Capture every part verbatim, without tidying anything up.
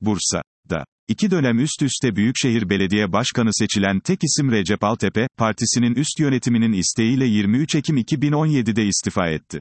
Bursa'da İki dönem üst üste Büyükşehir Belediye Başkanı seçilen tek isim Recep Altepe, partisinin üst yönetiminin isteğiyle yirmi üç Ekim iki bin on yedi'de istifa etti.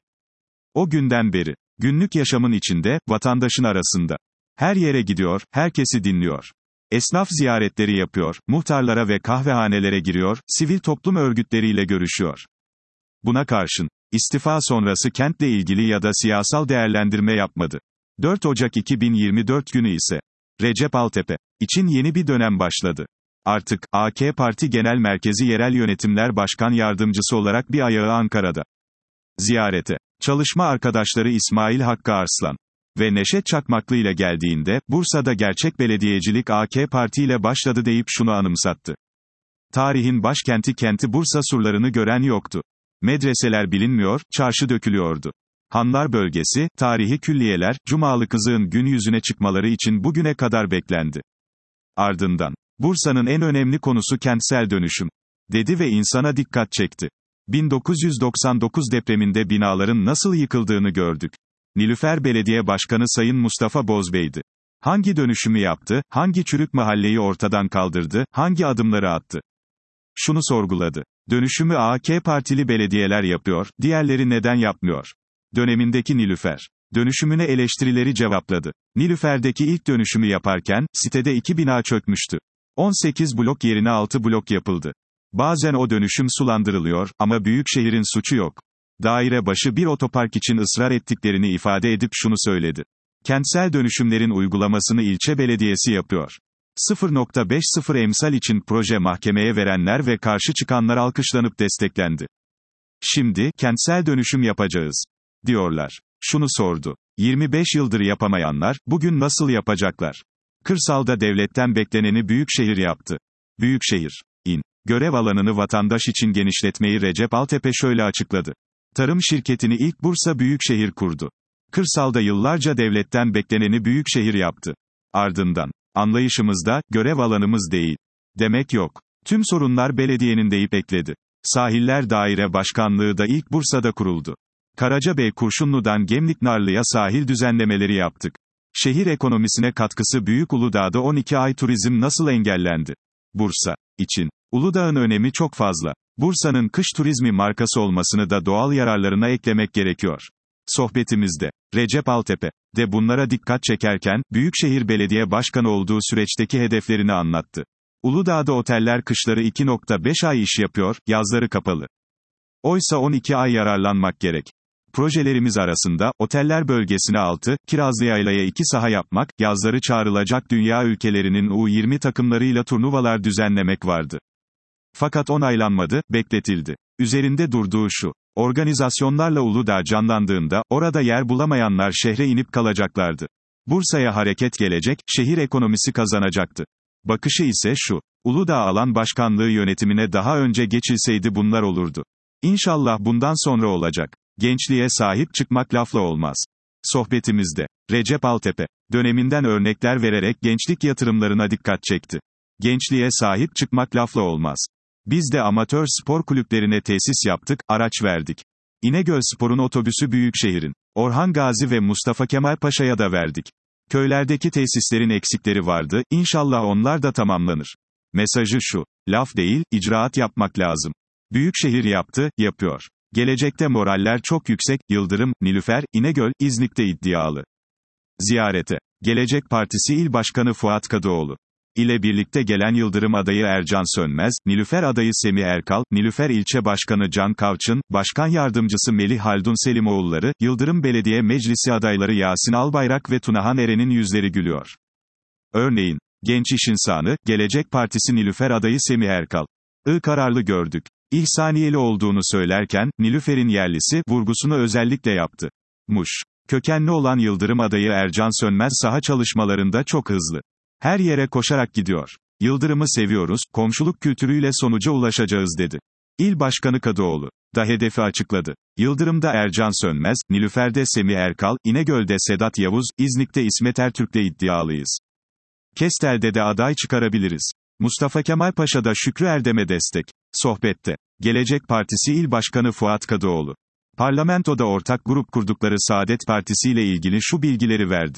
O günden beri, günlük yaşamın içinde, vatandaşın arasında. Her yere gidiyor, herkesi dinliyor. Esnaf ziyaretleri yapıyor, muhtarlara ve kahvehanelere giriyor, sivil toplum örgütleriyle görüşüyor. Buna karşın, istifa sonrası kentle ilgili ya da siyasal değerlendirme yapmadı. dört Ocak iki bin yirmi dört günü ise, Recep Altepe için yeni bir dönem başladı. Artık, A K Parti Genel Merkezi Yerel Yönetimler Başkan Yardımcısı olarak bir ayağı Ankara'da. Ziyarete, çalışma arkadaşları İsmail Hakkı Arslan ve Neşet Çakmaklı ile geldiğinde, Bursa'da gerçek belediyecilik A K Parti ile başladı deyip şunu anımsattı. Tarihin başkenti kenti Bursa surlarını gören yoktu. Medreseler bilinmiyor, çarşı dökülüyordu. Hanlar bölgesi, tarihi külliyeler, Cumalı Kızık'ın gün yüzüne çıkmaları için bugüne kadar beklendi. Ardından, Bursa'nın en önemli konusu kentsel dönüşüm, dedi ve insana dikkat çekti. bin dokuz yüz doksan dokuz depreminde binaların nasıl yıkıldığını gördük. Nilüfer Belediye Başkanı Sayın Mustafa Bozbey'di. Hangi dönüşümü yaptı, hangi çürük mahalleyi ortadan kaldırdı, hangi adımları attı? Şunu sorguladı. Dönüşümü A K Partili belediyeler yapıyor, diğerleri neden yapmıyor? Dönemindeki Nilüfer dönüşümüne eleştirileri cevapladı. Nilüfer'deki ilk dönüşümü yaparken, sitede iki bina çökmüştü. on sekiz blok yerine altı blok yapıldı. Bazen o dönüşüm sulandırılıyor, ama Büyükşehir'in suçu yok. Daire başı bir otopark için ısrar ettiklerini ifade edip şunu söyledi. Kentsel dönüşümlerin uygulamasını ilçe belediyesi yapıyor. sıfır nokta beş emsal için proje mahkemeye verenler ve karşı çıkanlar alkışlanıp desteklendi. Şimdi, kentsel dönüşüm yapacağız, diyorlar. Şunu sordu. yirmi beş yıldır yapamayanlar, bugün nasıl yapacaklar? Kırsalda devletten bekleneni Büyükşehir yaptı. Büyükşehir, in, görev alanını vatandaş için genişletmeyi Recep Altepe şöyle açıkladı. Tarım şirketini ilk Bursa Büyükşehir kurdu. Kırsalda yıllarca devletten bekleneni Büyükşehir yaptı. Ardından, anlayışımızda, görev alanımız değil demek yok. Tüm sorunlar belediyenin deyip ekledi. Sahiller Daire Başkanlığı da ilk Bursa'da kuruldu. Karacabey Kurşunlu'dan Gemlik-Narlı'ya sahil düzenlemeleri yaptık. Şehir ekonomisine katkısı büyük. Uludağ'da on iki ay turizm nasıl engellendi? Bursa için Uludağ'ın önemi çok fazla. Bursa'nın kış turizmi markası olmasını da doğal yararlarına eklemek gerekiyor. Sohbetimizde, Recep Altepe de bunlara dikkat çekerken, Büyükşehir Belediye Başkanı olduğu süreçteki hedeflerini anlattı. Uludağ'da oteller kışları iki nokta beş ay iş yapıyor, yazları kapalı. Oysa on iki ay yararlanmak gerek. Projelerimiz arasında, oteller bölgesine altı, Kirazlıyayla'ya iki saha yapmak, yazları çağrılacak dünya ülkelerinin U yirmi takımlarıyla turnuvalar düzenlemek vardı. Fakat onaylanmadı, bekletildi. Üzerinde durduğu şu, organizasyonlarla Uludağ canlandığında, orada yer bulamayanlar şehre inip kalacaklardı. Bursa'ya hareket gelecek, şehir ekonomisi kazanacaktı. Bakışı ise şu, Uludağ Alan Başkanlığı yönetimine daha önce geçilseydi bunlar olurdu. İnşallah bundan sonra olacak. Gençliğe sahip çıkmak lafla olmaz. Sohbetimizde, Recep Altepe, döneminden örnekler vererek gençlik yatırımlarına dikkat çekti. Gençliğe sahip çıkmak lafla olmaz. Biz de amatör spor kulüplerine tesis yaptık, araç verdik. İnegöl Spor'un otobüsü Büyükşehir'in, Orhan Gazi ve Mustafa Kemal Paşa'ya da verdik. Köylerdeki tesislerin eksikleri vardı, İnşallah onlar da tamamlanır. Mesajı şu, laf değil, icraat yapmak lazım. Büyükşehir yaptı, yapıyor. Gelecekte moraller çok yüksek. Yıldırım, Nilüfer, İnegöl, İznik'te iddialı. Ziyarete, Gelecek Partisi İl Başkanı Fuat Kadıoğlu ile birlikte gelen Yıldırım adayı Ercan Sönmez, Nilüfer adayı Semih Erkal, Nilüfer İlçe Başkanı Can Kavçın, Başkan Yardımcısı Melih Haldun Selimoğulları, Yıldırım Belediye Meclisi adayları Yasin Albayrak ve Tunahan Eren'in yüzleri gülüyor. Örneğin, genç iş insanı, Gelecek Partisi Nilüfer adayı Semih Erkal. I kararlı gördük. İhsaniyeli olduğunu söylerken, Nilüfer'in yerlisi, vurgusunu özellikle yaptı. Muş kökenli olan Yıldırım adayı Ercan Sönmez saha çalışmalarında çok hızlı. Her yere koşarak gidiyor. Yıldırım'ı seviyoruz, komşuluk kültürüyle sonuca ulaşacağız dedi. İl Başkanı Kadıoğlu da hedefi açıkladı. Yıldırım'da Ercan Sönmez, Nilüfer'de Semih Erkal, İnegöl'de Sedat Yavuz, İznik'te İsmet Ertürk'le iddialıyız. Kestel'de de aday çıkarabiliriz. Mustafa Kemal Paşa'da Şükrü Erdem'e destek. Sohbette, Gelecek Partisi İl Başkanı Fuat Kadıoğlu, parlamentoda ortak grup kurdukları Saadet Partisi ile ilgili şu bilgileri verdi.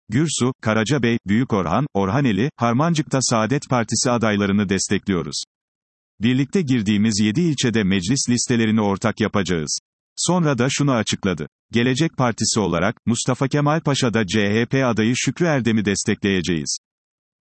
Gürsu, Karacabey, Büyükorhan, Orhaneli, Harmancık'ta Saadet Partisi adaylarını destekliyoruz. Birlikte girdiğimiz yedi ilçede meclis listelerini ortak yapacağız. Sonra da şunu açıkladı. Gelecek Partisi olarak, Mustafa Kemal Paşa'da C H P adayı Şükrü Erdem'i destekleyeceğiz.